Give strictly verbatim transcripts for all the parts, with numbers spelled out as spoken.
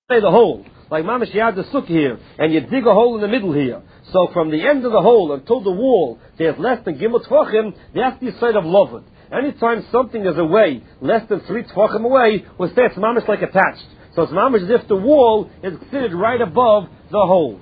say the hole, like mamish you have the sukkah here, and you dig a hole in the middle here. So from the end of the hole until the wall, there's less than gimel tvachim. That's the side of loved. Anytime something is away, less than three tvachim away, we'll say it's mamish like attached. So it's mamish as if the wall is considered right above the hole.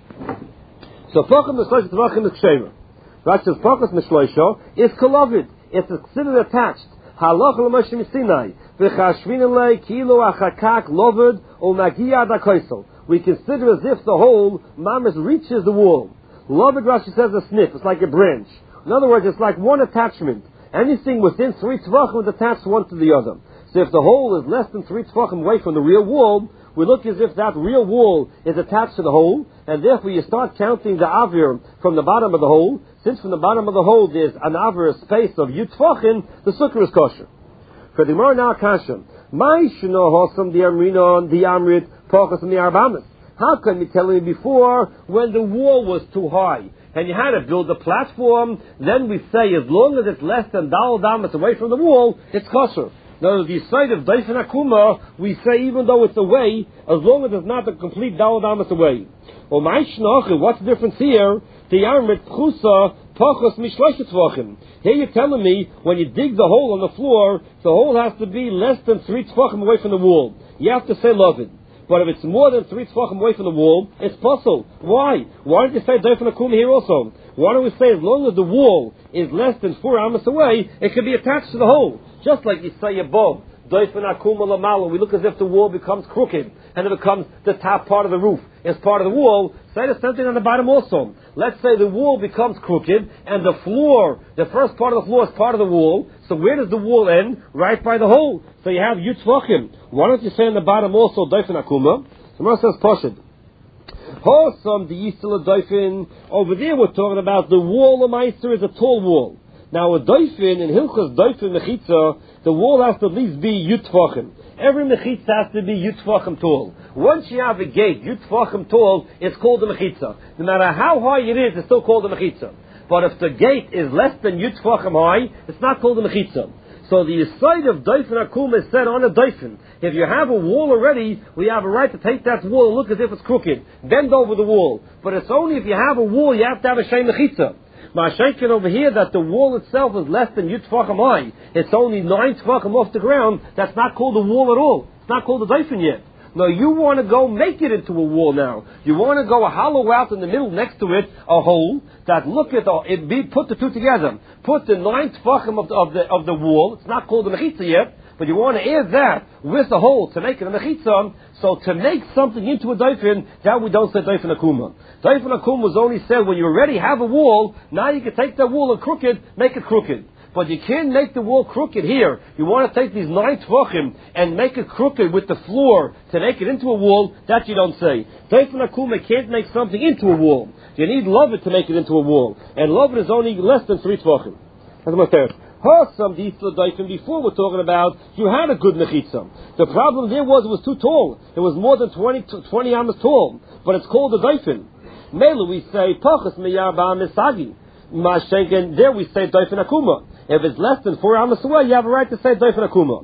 So tvachim mishloisha tvachim is kshever. Rashi says tvachim mishloisha is kolovid. It's considered attached. Halach l'moshe misinai v'chashvin elei kilo achakak loved ol nagia ad hakoisel. We consider as if the hole mamish reaches the wall. Loved, Rashi says, a sniff. It's like a branch. In other words, it's like one attachment. Anything within three tvachim is attached one to the other. So if the hole is less than three tvachim away from the real wall, we look as if that real wall is attached to the hole, and therefore you start counting the avir from the bottom of the hole. Since from the bottom of the hole there's an avir space of yud tvachim, the sukkah is kosher. For the Gemara now kasha, my shno hosam the amrinon the amrit pachas and the arbamis. How can you tell me before when the wall was too high and you had to build a platform? Then we say as long as it's less than dal damas away from the wall, it's kosher. Now the side of Daifen Akuma, we say even though it's away, as long as it's not a complete dal damas away. Well, my shnoch, what's the difference here? The armit pchusa pachos mishloishet tvachim. Here you're telling me when you dig the hole on the floor, the hole has to be less than three tvachim away from the wall. You have to say loved. But if it's more than three tvachim away from the wall, it's possible. Why? Why don't you say Daifen Akuma here also? Why don't we say as long as the wall is less than four amos away, it can be attached to the hole? Just like you say above, Daifen Akuma lamala, we look as if the wall becomes crooked, and it becomes the top part of the roof is part of the wall. Say the same thing on the bottom also. Let's say the wall becomes crooked, and the floor, the first part of the floor is part of the wall. So where does the wall end? Right by the hole. So you have yud tvachim. Why don't you say on the bottom also Daifen Akuma? The Gemara says Poshid. Hosam the Yisrael Daifen. Over there we're talking about the wall of Meister is a tall wall. Now a Daifen, in Hilchas Daifen Mechitza, the wall has to at least be yud tvachim. Every mechitza has to be yud tvachim tall. Once you have a gate yud tvachim tall, it's called a mechitza. No matter how high it is, it's still called a mechitza. But if the gate is less than yud tvachim high, it's not called a mechitza. So the side of Daifen Akuma is set on a Daifen. If you have a wall already, we have a right to take that wall and look as if it's crooked. Bend over the wall. But it's only if you have a wall, you have to have a shay mechitza. Ma'ashenkin over here that the wall itself is less than yud tvachim high. It's only nine tvachim off the ground. That's not called a wall at all. It's not called a Daifen yet. No, you want to go make it into a wall now. You want to go a hollow out in the middle next to it, a hole that look at the, it be put the two together. Put the nine tvachim of the of the of the wall. It's not called a mechitza yet, but you want to add that with the hole to make it a mechitza. So to make something into a Daifen, that we don't say Daifen Akuma. Daifen Akuma was only said when you already have a wall. Now you can take that wall and crooked, make it crooked. But you can't make the wall crooked here. You want to take these nine tvachim and make it crooked with the floor to make it into a wall. That you don't say. Daifen Akuma can't make something into a wall. You need loved to make it into a wall, and loved is only less than three tvachim. That's my third. Some before we're talking about you had a good mechitza. The problem there was it was too tall. It was more than twenty, twenty amas tall, but it's called a Daifen. Mele we say pachas meyarba misagi. Mashenken there we say Daifen Akuma. If it's less than four amas away, you have a right to say Daifen Akuma.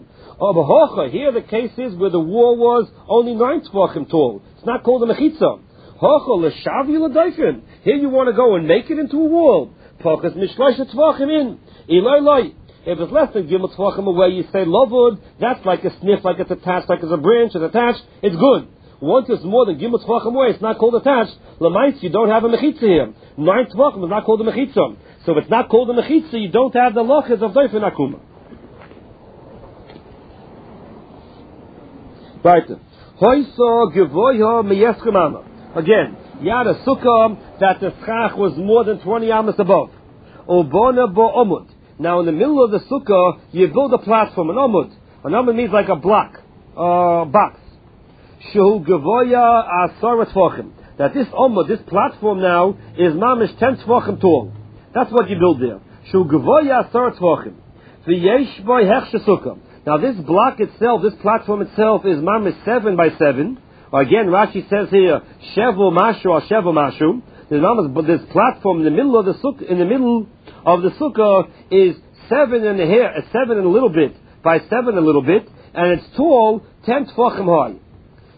Oh, here the case is where the wall was only nine tvachim tall. It's not called a mechitza. Here you want to go and make it into a wall. Pachas mishloisha tvachim in. Eloi, if it's less than gimel tvachim away, you say lovud. That's like a sniff, like it's attached, like it's a branch, it's attached. It's good. Once it's more than gimel tvachim away, it's not called attached. Lamais, you don't have a mechitza here. Nine tvachim is not called a mechitza. So if it's not called a mechitza, you don't have the lochas of Daifen Akuma. Right. Hoysa gevoya meyeschemama. Again, you had a sukkah that the schach was more than twenty amas above. Obona bo omud. Now in the middle of the sukkah, you build a platform, an omud. An omud means like a block, uh, box. Shehu gevoya asara tvachim. That this omud, this platform now, is mamish ten tvachim tall. That's what you build there. Shehu gevoya asara tvachim. V'yesh boy hechshe sukkah. Now this block itself, this platform itself, is mamish seven by seven. Again, Rashi says here, shevu mashu or shevu mashu. But this platform in the middle of the sukkah, in the middle of the sukkah, is seven and a hair, seven and a little bit by seven and a little bit, and it's tall ten tvachim high.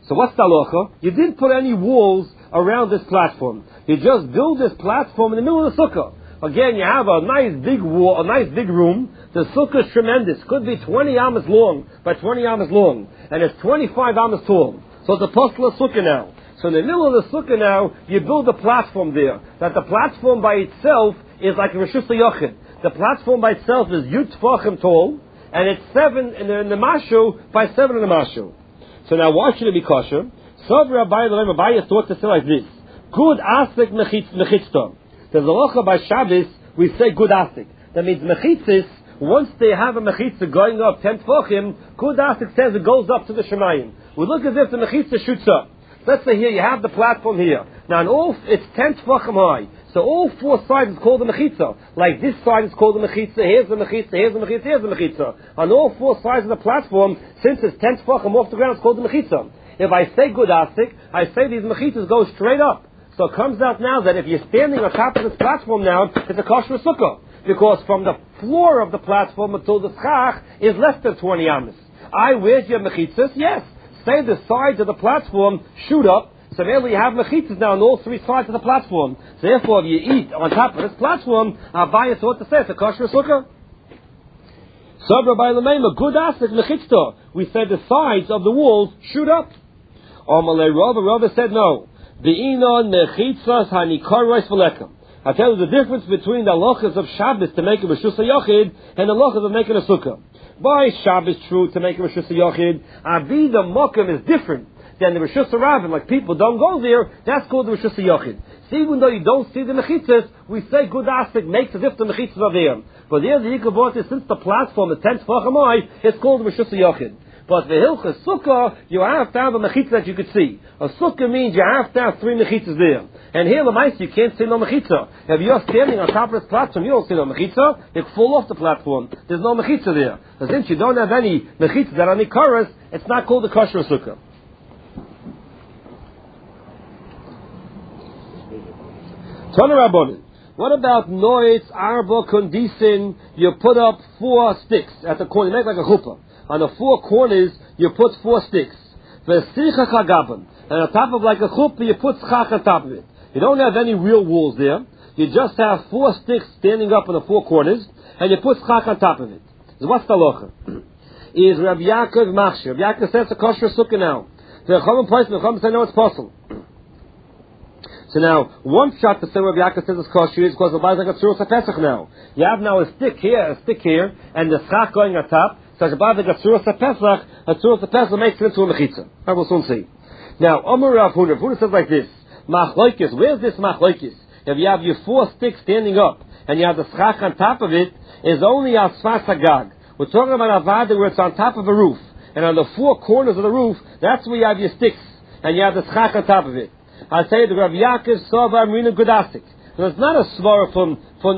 So what's the halacha? You didn't put any walls around this platform. You just build this platform in the middle of the sukkah. Again, you have a nice big wall, a nice big room. The sukkah is tremendous. Could be twenty amas long by twenty amas long. And it's twenty-five amas tall. So it's a postula sukkah now. So in the middle of the sukkah now, you build a platform there. That the platform by itself is like a Reshus HaYochid. The platform by itself is Yud Tfachim tall, and it's seven in the, in the Mashu by seven in the Mashu. So now why should it be kosher? So Rabbi Rabbi thought to say like this. Good asik mechitzta. There's a halacha by Shabbos, we say good asik. That means mechitzis, once they have a mechitzah going up ten tefachim, good asik says it goes up to the Shemayim. We look as if the mechitzah shoots up. Let's say here, you have the platform here. Now in all, it's ten tefachim high. So all four sides is called the mechitza. Like this side is called the mechitza, here's the mechitza, here's the mechitza, here's the mechitza. On all four sides of the platform, since it's ten tefachim off the ground, it's called the mechitza. If I say good asik, I say these mechitzas go straight up. So it comes out now that if you're standing on top of this platform now, it's a kosher sukkah. Because from the floor of the platform until the schach is less than twenty amas. I, where's your mechitzas? Yes. Say the sides of the platform shoot up. So there you have mechitzas now on all three sides of the platform. So therefore, if you eat on top of this platform, Abaye thought to say it's a kosher sukkah. Sabra by Lamema, good asik mechitzah. We said the sides of the walls shoot up. Amalei Rava, Rava said no. Be'inon mechitzas hanikaros v'lekam. I tell you the difference between the halachas of Shabbos to make a Reshus HaYochid and the halachas of making a sukkah. By Shabbos, true, to make a Reshus HaYochid, Avi the Mokum is different than the Reshus HaRabim. Like people don't go there, that's called the Reshus HaYochid. So even though you don't see the mechitzas, we say good asik makes as if the mechitzas are there. But there the Yikavot is, since the platform, the tenth Tefachim, it's called the Reshus HaYochid. But the Hilchas Sukkah, you have to have a mechitzah that you could see. A Sukkah means you have to have three mechitzas there. And here, Lamaisa, you can't see no mechitzah. If you're standing on top of this platform, you don't see no mechitzah, you fall off the platform. There's no mechitzah there. So since you don't have any mechitzah that are nikaras, it's not called a kosher sukkah. Tana Rabbanan. What about noitz, arba, kondisin? You put up four sticks at the corner. You make like a chuppah. On the four corners, you put four sticks. V'sicha chagaban. And on top of like a chuppah, you put schach on top of it. You don't have any real walls there. You just have four sticks standing up on the four corners, and you put schach on top of it. So what's the halacha? Is Rabbi Yaakov machshir? Rabbi Yaakov says it's a kosher sukkah now. The Chachamim place, the Chachamim say no, it's possible. So now, one shot to say Rabbi Yaakov says it's kosher is because the Bible is like a tzurus HaPesach now. You have now a stick here, a stick here, and the schach going on top. So the Bible is like a tzurus HaPesach. A tzurus HaPesach makes it into a mechitza. I will soon see. Now, Amar Rav Huna, Rav Huna says like this. Machloikis, where's this machloikis? If you have your four sticks standing up, and you have the schach on top of it, is only al sfas hagag. We're talking about avada where it's on top of a roof. And on the four corners of the roof, that's where you have your sticks. And you have the schach on top of it. I say the Rav Yaakov Sova Amrina Gudasik. So it's not a svara from from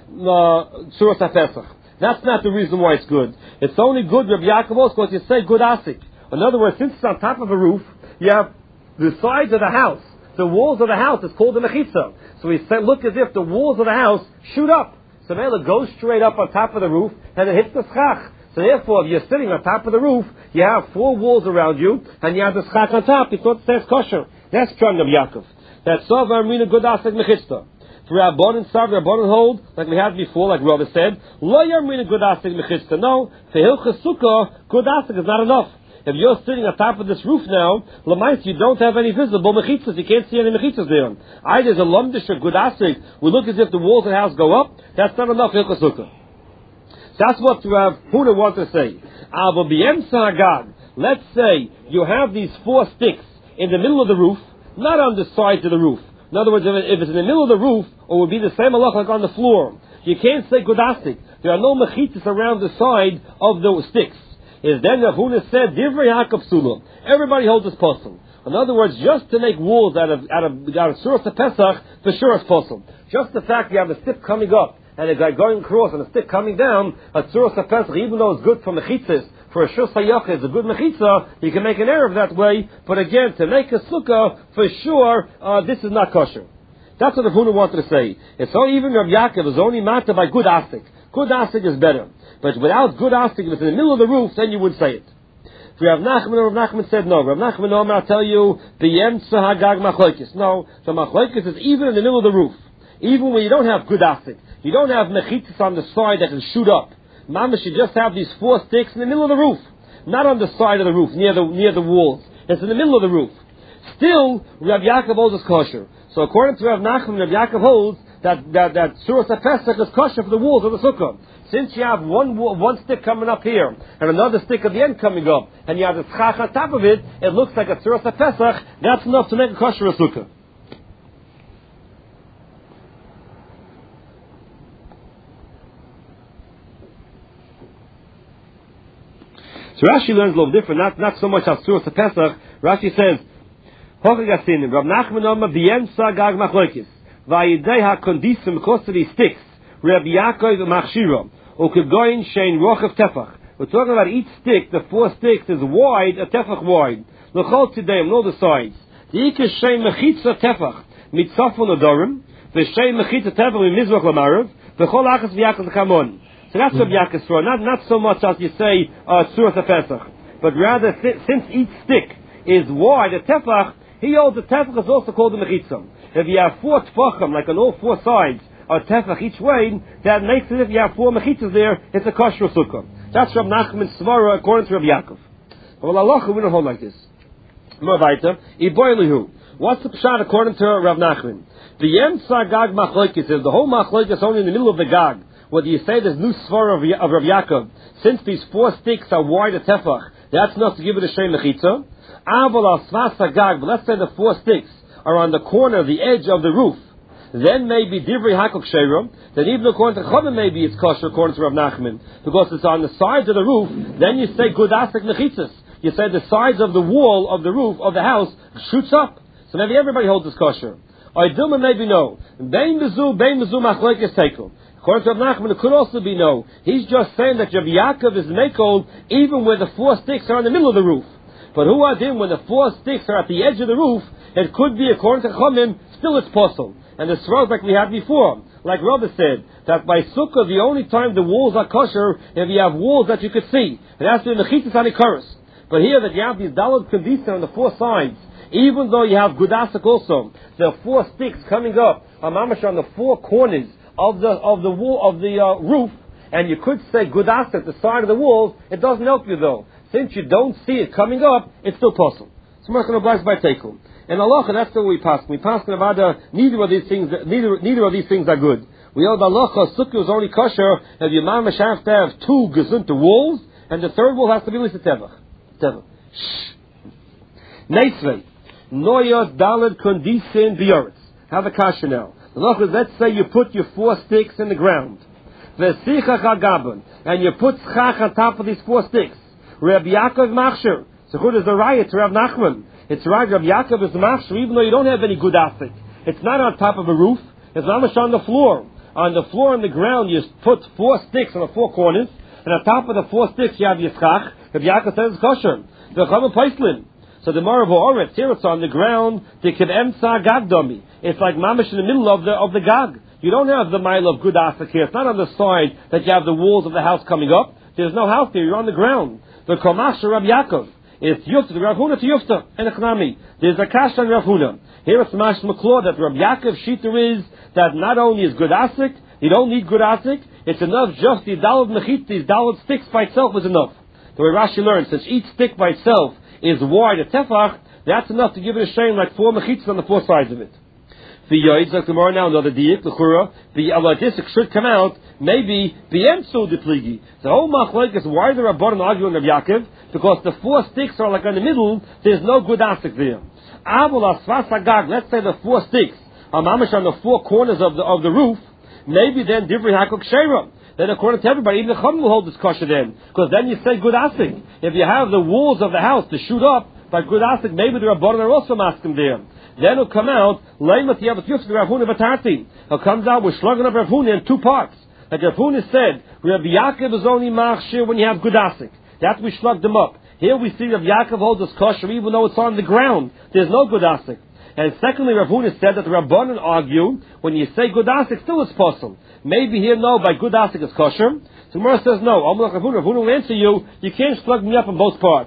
Tzuras HaPesach. That's not the reason why it's good. It's only good Rav Yaakov also because you say Gudasik. In other words, since it's on top of a roof, you have the sides of the house. The walls of the house is called the mechitza. So we say, look as if the walls of the house shoot up. So Mela goes straight up on top of the roof and it hits the schach. So therefore, if you're sitting on top of the roof, you have four walls around you and you have the schach on top. It's not says kosher. That's strong of Yaakov. That's Sova Amrina Gudasik Mechitza. For Rabban and Sav, Rabban hold, like we had before, like Rava said, Lo Yamrina Gudasik Mechitza. No, for Hilchas Sukkah, Gudasik is not enough. If you're sitting on top of this roof now, Lamais, you don't have any visible mechitzas. You can't see any mechitzas there. Either there's a lumdish or Gudasik, we look as if the walls of the house go up. That's not enough Hilchas Sukkah. That's what Rav Huna wants to say. Ava B'Yemsa Hagag. Let's say you have these four sticks in the middle of the roof, not on the sides of the roof. In other words, if it's in the middle of the roof, it would be the same halach like on the floor. You can't say Gudasik. There are no mechitzas around the side of those sticks. Is then Rav Huna said, Divrei HaKapsula. Everybody holds this puzzle. In other words, just to make walls out of out of out of Tzuras HaPesach, for sure it's puzzle. Just the fact you have a stick coming up and a guy going across and a stick coming down, a Tzuras HaPesach, even though it's good for mechitzas, for a Shus HaYochid, it's a good mechitza, you can make an error that way, but again, to make a sukkah, for sure, uh, this is not kosher. That's what Rav Huna wanted to say. It's so even Rav Yaakov is only matter by good asik. Good asik is better. But without good asik, if it's in the middle of the roof, then you would say it. Rav Nachman, Rav Nachman said no. Rav Nachman, no, I'll tell you, b'yemtza hagag machlokes. No, the machlokes is even in the middle of the roof. Even when you don't have good asik. You don't have mechitzas on the side that can shoot up. Mamash, you just have these four sticks in the middle of the roof. Not on the side of the roof, near the near the walls. It's in the middle of the roof. Still, Rav Yaakov holds is kosher. So according to Rav Nachman, Rav Yaakov holds that that that Suras HaPesach is kosher for the walls of the sukkah. Since you have one one stick coming up here and another stick at the end coming up, and you have the schach on top of it, it looks like a Suras HaPesach. That's enough to make a kosher sukkah. So Rashi learns a little different, not, not so much as Suras HaPesach. Rashi says, Hochagasinim, Rav Nachman Omer b'yemtza gag machlokes, v'ayidei ha'kondisim, because of these sticks, Rabbi Yaakov machshiro, u'kegoyin shein rochav tefach. We're talking about each stick, the four sticks is wide, a tefach wide. L'chol tideim, all the sides. The ikes shein mechitza tefach, mitzafon adorim, v'shein mechitza tefach mimizvach l'marav, v'chol achas v'yakaz l'kamon. So that's Rabbi Yaakov's story. Not, not so much as you say, uh, Suras HaPesach. But rather, si- since each stick is wide, a tefach, he holds the tefach is also called the mechitzah. If you have four tefachim, like on all four sides, a tefach each way, that makes it, if you have four mechitzahs there, it's a kosher sukkah. That's Rabbi Nachman's svara according to Rabbi Yaakov. But with Allah, we don't hold like this. More weiter, Iboilihu. What's the pshat according to Rabbi Nachman? The Yemtza Gag Machlokes is the whole Machlokes is only in the middle of the Gag. Whether you say there's new svara of, of Rabbi Yaakov, since these four sticks are wide a tefach, that's enough to give it a shem mechitza. Aval al svas hagag, but let's say the four sticks are on the corner, the edge of the roof. Then maybe divrei hakok sheira. Then even according to Chachamim, maybe it's kosher according to Rav Nachman, because it's on the sides of the roof. Then you say good asik mechitzas. You say the sides of the wall of the roof of the house shoots up. So maybe everybody holds this kosher. Or Dilma maybe no. Bein bezu, bein bezu machlokes tekel. According to Rav Nachman, it could also be no. He's just saying that Rabbi Yaakov is mekol even where the four sticks are in the middle of the roof. But who are them when the four sticks are at the edge of the roof? It could be, according to Chachamim, still it's possible. And the svara like we had before, like Rabbi said, that by sukkah the only time the walls are kosher if you have walls that you could see. It has to be mechitzas anikaros. But here that you have these dalad kandisa on the four sides, even though you have gudasak also, there are four sticks coming up, a mamash on the four corners of the of the wall of the uh, roof, and you could say gudas at the side of the walls. It doesn't help you though, since you don't see it coming up. It's still possible. So we're going to bless by tekel. And Allah, that's the way we pass. We pass about uh, neither of these things. Neither neither of these things are good. We hold Allah. Sukkah is only kosher if your mamash have to have two gesunte walls, and the third wall has to be with the tevach. Tevach. Shh. Neisvei noya dalad kondisin bioritz. Have a kasha now. Let's say you put your four sticks in the ground, and you put schach on top of these four sticks. Rabbi Yaakov machshir. So who does the riot to Rav Nachman? It's right. Rabbi Yaakov is the machshir, even though you don't have any good asik. It's not on top of a roof. It's not much on the floor. On the floor on the ground, you put four sticks on the four corners, and on top of the four sticks you have your schach. Rabbi Yaakov says it's kosher. The Chama Paislin. So the Marav Oretz, here it's on the ground, the Kedemsa Gagdomi. It's like mamish in the middle of the of the Gag. You don't have the mile of good asik here. It's not on the side that you have the walls of the house coming up. There's no house there, you're on the ground. The Komash Rabbi Yaakov. It's Yufta, the Rav Huna to Yufta, and Echnami. There's a Kash on Rav Huna. Here it's Mash Maklor that Rabbi Yaakov Shita is that not only is good asik, you don't need good asik, it's enough just the Dalad Mechit, these Dalad sticks by itself is enough. The way Rashi learns, since each stick by itself is wide a tefach, that's enough to give it a shame like four mechitzas on the four sides of it. The yoid, like tomorrow now, another diik, the chura, the aladisik should come out, maybe, b'yemtzu depligi. The whole machlek is why the Rabbanan arguing Rav Yaakov, because the four sticks are like in the middle, there's no good asik there. Avol asvas hagag, let's say the four sticks are mamish on the four corners of the of the roof, maybe then divrei hakok sheira. Then according to everybody, even the Chachamim will hold this kosher then. Because then you say good asik. If you have the walls of the house to shoot up by good asik, maybe the Rabbanan are also masking there. Then it'll come out, Leimat Yavat Yufta Rav Huna Batati. It comes out with slugging up Rav Huna in two parts. Like Rav Huna said, Rabbi Yaakov is only machshir when you have good asik. That's we slugged them up. Here we see Rav Yaakov holds this kosher even though it's on the ground. There's no good asik. And secondly, Rav Huna said that the Rabbanan argue, when you say good asik, still it's possible. Maybe here, no, by good asik it's kosher. So Gemara says no. Rav Huna will answer you, you can't slug me up in both parts.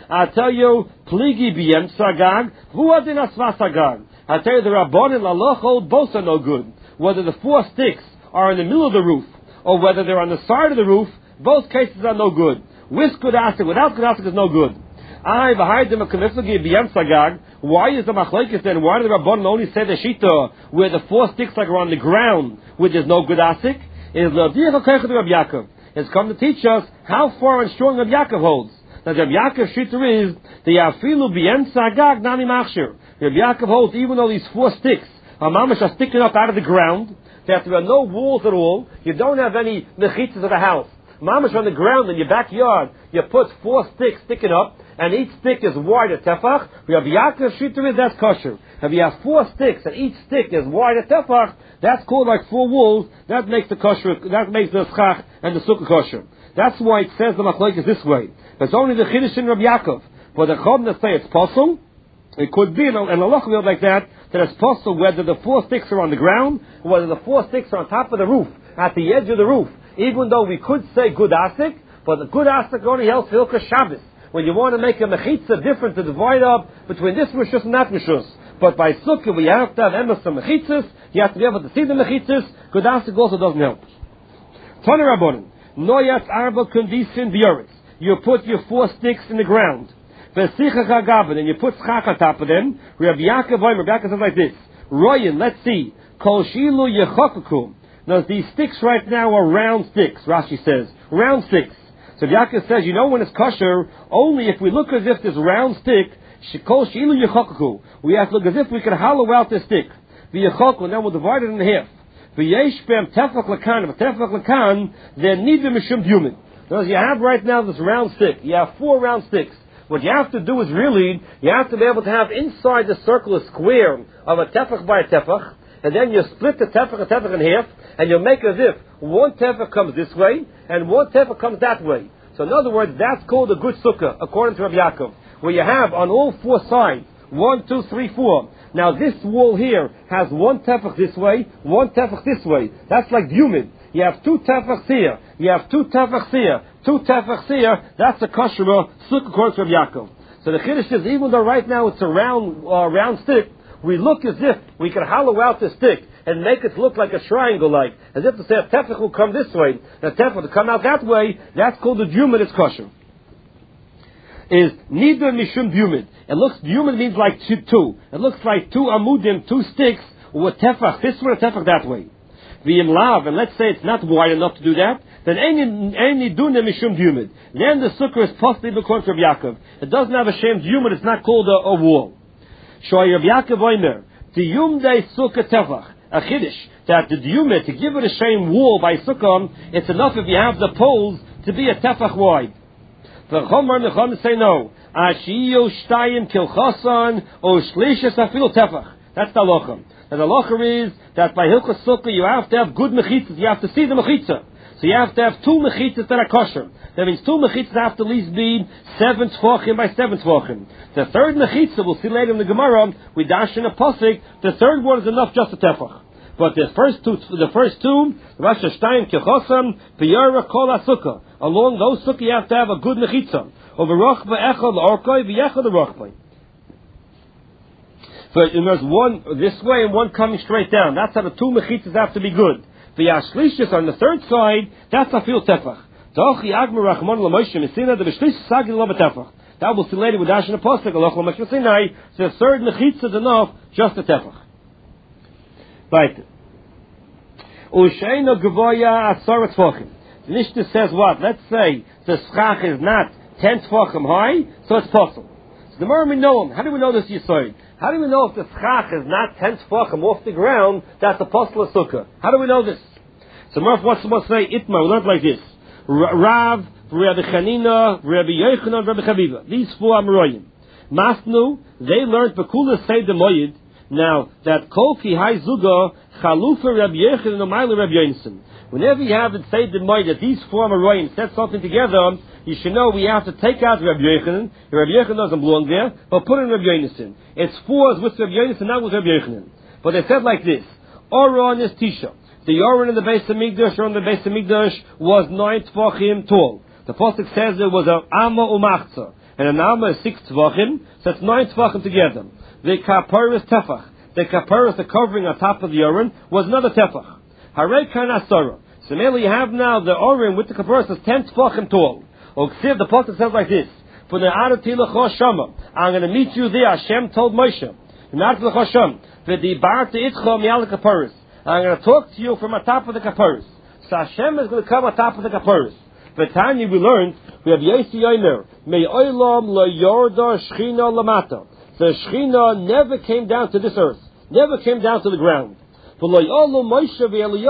I tell you, pligi b'yem sagag, v'uadin asvasagag. I tell you, the Rabban and Lalach hold both are no good. Whether the four sticks are in the middle of the roof, or whether they're on the side of the roof, both cases are no good. With Kudasik, without Kudasik is no good. I behind them a Kamiflagi b'yem sagag. Why is the Machlekes then? Why do the Rabban only say the Shita where the four sticks like are on the ground, where there's no Kudasik? Is L'Adiach HaKoich of Rabbi Yaakov. It's come to teach us how far and strong Rabbi Yaakov holds. Now Rabbi Yaakov's Shita is the Yafilu b'yem sagag nami machshir. Rabbi Yaakov holds even though these four sticks are mamash are sticking up out of the ground, there are no walls at all, you don't have any mechitzas of a house. Mamash on the ground in your backyard, you put four sticks sticking up, and each stick is wide at tefach. Rabbi Yaakov's Shita is that's kosher. If you have four sticks and each stick is wide at tefach, that's called like four walls. That makes the kosher, that makes the schach and the sukkah kosher. That's why it says the machlokes is this way. It's only the chiddush in Rabbi Yaakov. But the chum that say it's possible, it could be, and Allah will like that, that it's possible whether the four sticks are on the ground, or whether the four sticks are on top of the roof, at the edge of the roof. Even though we could say good asik, but the good asik only helps Hilchas Shabbos. When you want to make a mechitza different to divide up between this mishus and that mishus. But by sukkah, we have to have emes and mechitzas, you have to be able to see the mechitzas, good asik also doesn't help. Tana Rabbanan, noyat arba kundisin bioritz. You put your four sticks in the ground. And you put schach on top of them. Rabbi Yaakov, Rabbi Yaakov says like this. Royan, let's see. Kol shilu yechokakum. Now these sticks right now are round sticks, Rashi says. Round sticks. So Yaakov says, you know when it's kosher, only if we look as if this round stick, kol shilu yechokaku. We have to look as if we can hollow out this stick. V'yechoku, and then we'll divide it in half. V'yesh bem tefach lakan. If tefach lakan, then neither mishum human. Now you have right now this round stick. You have four round sticks. What you have to do is really, you have to be able to have inside the circle a square of a tefach by a tefach, and then you split the tefach, a tefach in half, and you make as if one tefach comes this way, and one tefach comes that way. So in other words, that's called a good sukkah, according to Rabbi Yaakov, where you have on all four sides, one, two, three, four. Now this wall here has one tefach this way, one tefach this way. That's like humid. You have two tefachs here, you have two tefachs here, two tefachs here, that's a kosher sukkah according to Rabbi Yaakov. So the chiddush is, even though right now it's a round, uh, round stick, we look as if we can hollow out the stick and make it look like a triangle like, as if to say a tefach will come this way, and a tefach will come out that way, that's called the humid, it's kosher. Is neither mishum humid. It looks, humid means like two, two. It looks like two amudim, two sticks, with tefach this way, a tefach that way. V'im lav, and let's say it's not wide enough to do that, then any dunim mishum humid. Then the sukkah is possibly according to Rabbi Yaakov. It doesn't have a shem humid, it's not called a, a wall. Shoy Rabbi Yaakov oimer, tiyum de sukkah tefach, a chiddush, that the diyume, to give it a shem wall by sukkah, it's enough if you have the poles to be a tefach wide. The chomer and the chomer say no. Ashiyo shtayim kilchasan, o shlishes afil tefach. That's the halacha. And the halacha is that by Hilchos Sukkah you have to have good mechitzas. You have to see the mechitza. So you have to have two mechitzas that are kosher. That means two mechitzas have to at least be seven tvachim by seven tvachim. The third mechitza, we'll see later in the Gemara, we dash in a pasuk, the third one is enough just a tefach. But the first two, the first two, Rosh Hashanah Kechosam, Piyara Kol HaSukkah. Along those sukkah you have to have a good mechitza. Over Rochba Echad L'Orkoi V'Yechad L'Orkoi. So there's one this way and one coming straight down. That's how the two mechitzas have to be good. The Yashlishis on the third side, that's a fil tefach. That will see later with Dash and Apostle. So the third mechitza is enough, just a tefach. Right. Usheino Gavoya Asar Tfachim. The Mishnah says what? Let's say the schach is not ten tfachim high, so it's possible. So the more we know him, how do we know this Yisod? How do we know if the schach is not ten tfachim off the ground, that's a apostle of sukkah? How do we know this? So Murph wants to say, Itmar, we learned like this. Rav, Rabbi Chanina, Rabbi Yochanan, Rabbi Chaviva. These four Amoraim. Masnu, they learned Bekula Seid the Moyed, now that Kol Ki Hai Zuga, Chalufa Rabbi Yochanan, and Omaila Rabbi Yonason. Whenever you have it Seid the Moyed, that these four Amoraim set something together, you should know we have to take out Rabbi Yochanan. Rabbi Yochanan doesn't belong there, but put in Rabbi Yonason. It's fours with Rabbi Yonason, not with Rabbi Yochanan. But they said like this: Oron is Tisha. The Oron in the base of Migdash, or in the base of Migdash, was nine tvachim tall. The pasuk says it was a Amma Umachza. and an amma is six tvachim, so it's nine tvachim together. The kapara is tefach. The kapara, the covering on top of the Oren, was another tefach. Harei kan asara. So now you have now the Oren with the kapara is ten tvachim tall. Oksiv, the pasuk says like this: for the arati lecho shama, I'm going to meet you there. Hashem told Moshe, not lecho sham, v'di barta itcha mi'al kaparas. I'm going to talk to you from on top of the kaparas. So Hashem is going to come on top of the kaparas. But Tanya, we learned, we have Yesi Yomer, May Olam la Yorda Shechina Lamata. The Shechina never came down to this earth, never came down to the ground. And Moshe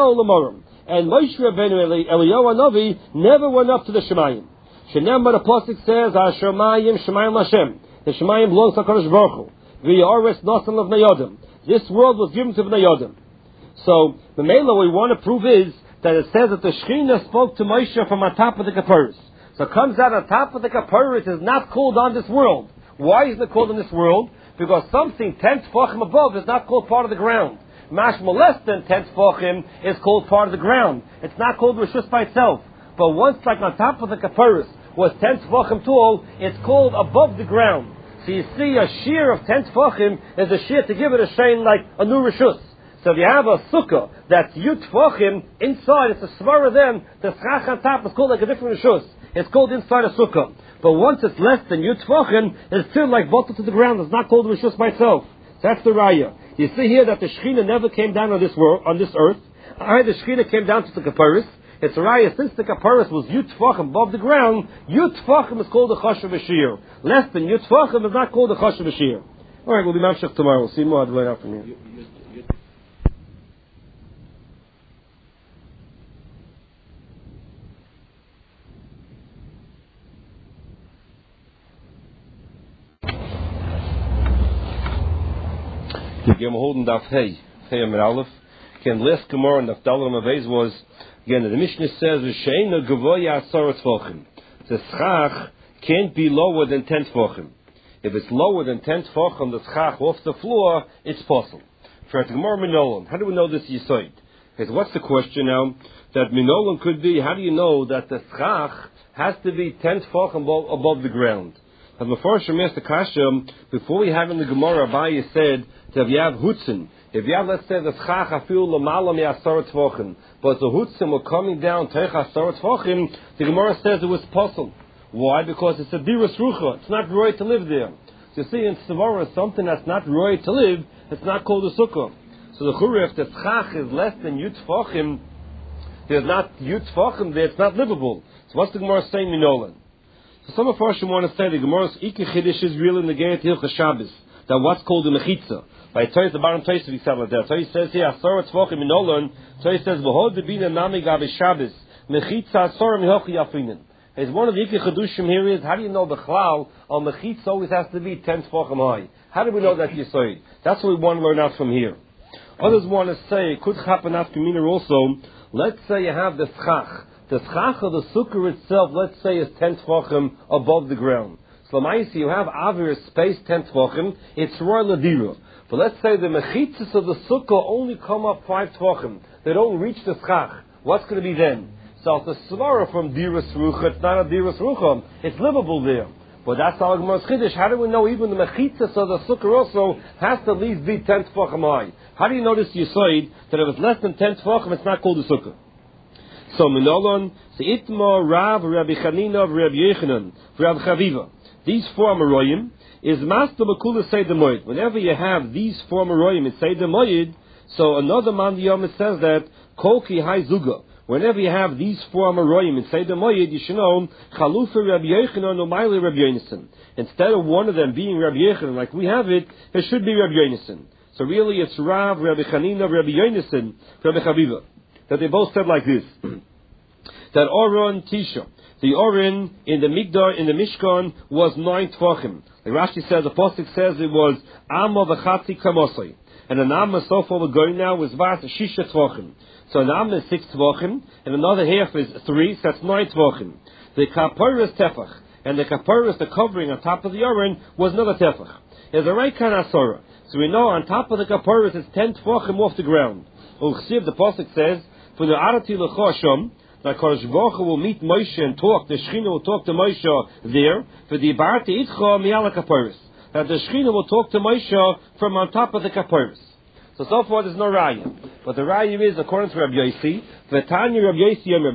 Rabbeinu Eliyahu Hanavi never went up to the Shemayim. Shenemar, the pasuk says, Hashemayim Shemayim Hashem. The Shemayim belongs to HaKadosh Baruch Hu. V'yoris Nasan of Nayodim. This world was given to the Nayodim. So the Mela we want to prove is that it says that the Shechina spoke to Moshe from on top of the Kapparis. So it comes out on top of the Kapparis is not called on this world. Why is it called on this world? Because something ten tefachim above is not called part of the ground. Mashma less than ten tefachim is called part of the ground. It's not called Rishus by itself. But once like on top of the Kapparis was ten tefachim tall, it's called above the ground. So you see a shear of ten tefachim is a shear to give it a shine like a new Rishus. So if you have a sukkah that's yut tefachim inside, it's a svara then, the schach on top is called like a different rishus. It's called inside a sukkah. But once it's less than yut tefachim, it's still like bottled to the ground. It's not called rishus by itself. That's the raya. You see here that the Shechina never came down on this world, on this earth. I the Shechina came down to the Kapparis. It's a raya, since the Kapparis was yut tefachim above the ground, yut tefachim is called a chashav b'shir. Less than yut tefachim is not called a chashav b'shir. All right, we'll be mamshech tomorrow. We'll see more at the afternoon. Again, we're holding Daf Hey, Hey Amir Aleph. Again, last Gemara and Daf Dalam Avez was, again, the Mishnah says, V'sheina Gavoya Asara Tfachim. The schach can't be lower than ten tfachim. If it's lower than ten tfachim, the schach off the floor, it's possible. For the Gemara Minolan, how do we know this Yisoid? Because what's the question now? That Minolan could be, how do you know that the schach has to be ten tfachim above, above the ground? As before Shemir Kasha, before we have in the Gemara, Abaye said that if you have hutzin, if you have, let's say, the schach afil l'mala me'asar tvachim, but the hutzin were coming down teich asar tvachim, the Gemara says it was possible. Why? Because it's a dirus rucha. It's not right to live there. So you see, in Svara, something that's not right to live, it's not called a sukkah. So the chura, if the schach is less than yut tvachim, there's not yut tvachim there, it's not livable. So what's the Gemara saying, Minolan? So some of us want to say the Gemara's Ike Chiddush is really in the Geit Hilchas Shabbos, that what's called the Mechitza. By Torah, the Baron Tosef, he said like that. Torah says here, Asar Tzvachim Minolan, Torah says, V'hod Debina Nami Gabi Shabbos, Mechitza Asar Mihochi Yafinin. It's one of the Ike Chidushim here is, how do you know Bechlal, on Mechitza always has to be ten Tzvachim high? How do we know that Yisoid? That's what we want to learn out from here. Others want to say, it could happen after Minor also, let's say you have the Schach. The schach of the sukkah itself, let's say, is ten tefachim above the ground. So, Lamaisi, you have avir space ten tefachim, it's roy ladira. But let's say the mechitzas of the sukkah only come up five tefachim. They don't reach the schach. What's going to be then? So, it's a svara from dirus rucha. It's not a dirus rucha. It's livable there. But that's our Gemara's Chiddush. How do we know even the mechitzas of the sukkah also has to at least be ten tefachim high? How do you know this Yisoid that if it's less than ten tefachim, it's not called a sukkah? So Minolon, Seitma, Rav, Rabbi Chanina, Rabbi Yechanan, Rabbi Chaviva. These four Amoroyim is Master Makula Seder Moed. Whenever you have these four Amoroyim in Seder Moed, so another man Yom says that Kolki Hai Zuga. Whenever you have these four Amoroyim in Seder Moed, you should know Chalufa Rabbi Yechanan or Maile Rabbi Yonason. Instead of one of them being Rabbi Yechanan like we have it, it should be Rabbi Yonason. So really it's Rav, Rabbi Chanina, Rabbi Yonason, Rabbi Chaviva. That they both said like this, that Oron Tisha, the Oron in the Migdar, in the Mishkan, was nine tvachim. The Rashi says, the Pasuk says it was Amma v'chatzi kamosai. And an Amma so far we're going now was Vas Shisha tvachim. So an Amma is six tvachim, and another half is three, so that's nine tvachim. The Kapara is tefach, and the Kapara is the covering on top of the Oron was another tefach. There's a Reikan Asora. So we know on top of the Kapara is ten tvachim off the ground. Uchsiv, the Pasuk says, for the Arati L'chosham, that Kodesh Baruch Hu will meet Moshe and talk, the Shechina will talk to Moshe there, for the Barti Itcha Mi'ala Kaporis. That the Shechina will talk to Moshe from on top of the Kaporis. So, so far there's no Raya. But the Raya is, according to Rabbi Yossi, V'tanya Rabbi Yossi